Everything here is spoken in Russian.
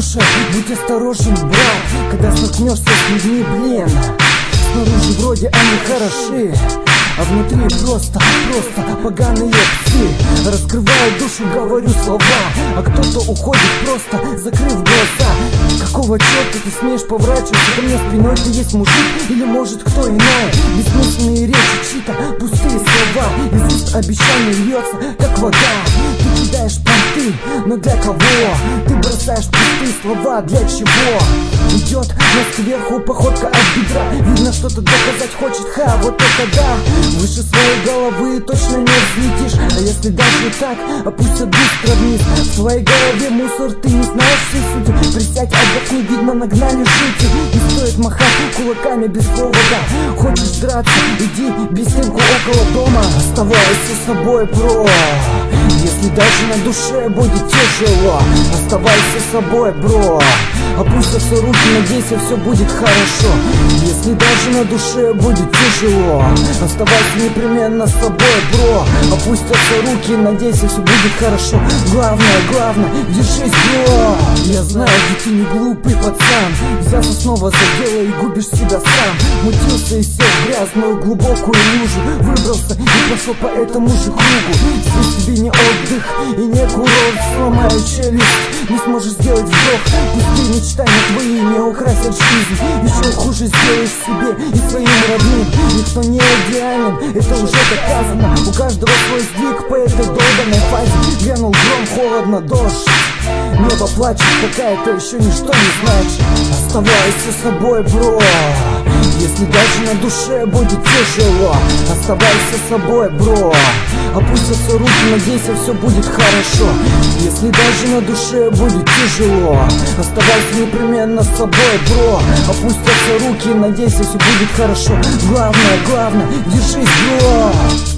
Слушай, будь осторожен, брат, когда столкнешься с людьми, блин. Снаружи вроде они хороши, а внутри просто поганые псы. Раскрываю душу, говорю слова, а кто-то уходит просто закрыв глаза. Какого черта ты смеешь поворачиваться ко мне спиной? Ты есть мужик или может кто иной? Бессмысленные речи, чьи-то пустые слова. Из уст обещаний льется, как вода. Ты кидаешь понты, но для кого? Ты бросаешь пустые слова, для чего? Идет нос кверху, походка от бедра. Видно, что-то доказать хочет, вот это да. Выше своей головы точно не взлетишь. А если даже так, опустят быстро вниз. В твоей голове мусор, ты не знаешь всей сути. Присядь, отдохни, видно, нагнали жути. Не стоит махать кулаками без повода. Хочешь драться, иди без стенку около дома. Оставайся с собой, бро. Если даже на душе будет тяжело, оставайся с собой, бро. Опустятся руки, надейся, все будет хорошо. Если даже на душе будет тяжело, оставайся непременно с собой, бро. Опустятся руки, надейся, все будет хорошо. Главное, держись, бро. Я знаю, ведь ты не глупый пацан. Взялся снова за дело и губишь себя сам. Мутился и сел в грязную глубокую лужу. Выбрался и пошел по этому же кругу. Здесь тебе не отдых и не курорт. Сломаю челюсть, не сможешь сделать вдох. Пустые мечтания твои не украсят жизнь. Еще хуже сделаешь себе и своим родным. Никто не идеален, это уже доказано. У каждого свой сдвиг по этой долбанной фазе. Глянул гром, холодно, дождь. Небо плачет, какая-то еще ничто не значит. Оставайся с собой, бро. Если даже на душе будет тяжело, оставайся с собой, бро. Опустятся руки, надейся, все будет хорошо. Если даже на душе будет тяжело, оставайся непременно с собой, бро. Опустятся руки, надейся, все будет хорошо. Главное, держись, бро.